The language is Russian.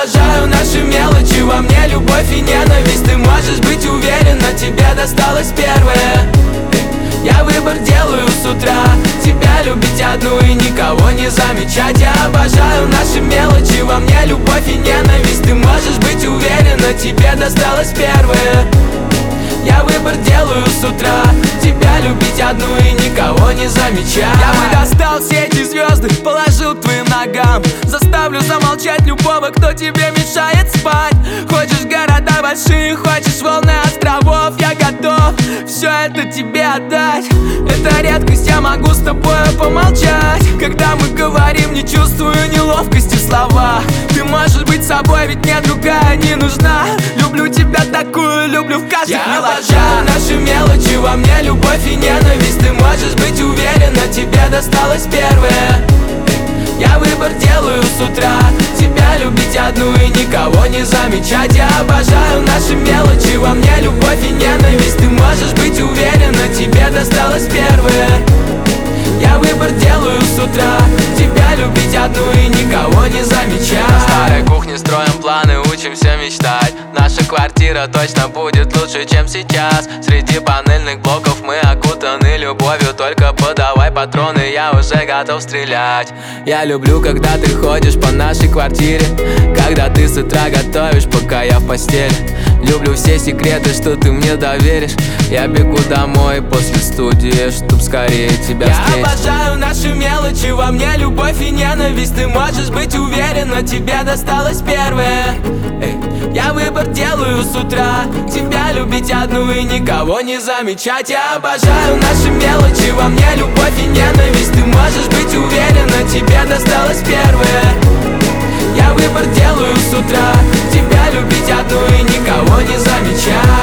обожаю наши мелочи, во мне любовь и ненависть. Ты можешь быть уверена, тебе досталось первое. Я выбор делаю с утра, тебя любить одну и никого не замечать. Я обожаю наши мелочи, во мне любовь и ненависть. Ты можешь быть уверена, тебе досталось первое. Я выбор делаю с утра, тебя любить одну и никого не замечать. Я бы достал все эти звезды, положил к твоим ногам. Заставлю замолчать любого, кто тебе мешает спать. Хочешь города большие, хочешь волны островов, я готов все это тебе отдать. Это редкость, я могу с тобой помолчать. Когда мы говорим, не чувствую неловкости в словах. Ты можешь быть собой, ведь мне другая не нужна. Люблю тебя такую, люблю в каждых мелочах. Я обожаю наши мелочи, во мне любовь и ненависть. Ты можешь быть уверена, тебе досталось первое. Я выбор делаю с утра, тебя любить одну и никого не замечать. Я обожаю наши мелочи, во мне любовь и ненависть. Ты можешь быть уверена, тебе досталось первое. Я выбор делаю с утра, тебя любить одну и никого не замечать. На старой кухне строим планы, учимся мечтать. Наша квартира точно будет лучше, чем сейчас. Среди панельных блоков мы окутаны любовью. Только подавай патроны, я уже готов стрелять. Я люблю, когда ты ходишь по нашей квартире, когда ты с утра готовишь, пока я в постели. Люблю все секреты, что ты мне доверишь. Я бегу домой после студии, чтоб скорее тебя встретить. Я обожаю наши мелочи, во мне любовь и ненависть. Ты можешь быть уверена, тебе досталось первое. Я выбор делаю с утра, тебя любить одну и никого не замечать. Я обожаю наши мелочи, во мне любовь и ненависть. Ты можешь быть уверена, тебе досталось первое. Я выбор делаю с утра, тебя любить одну и никого не замечать.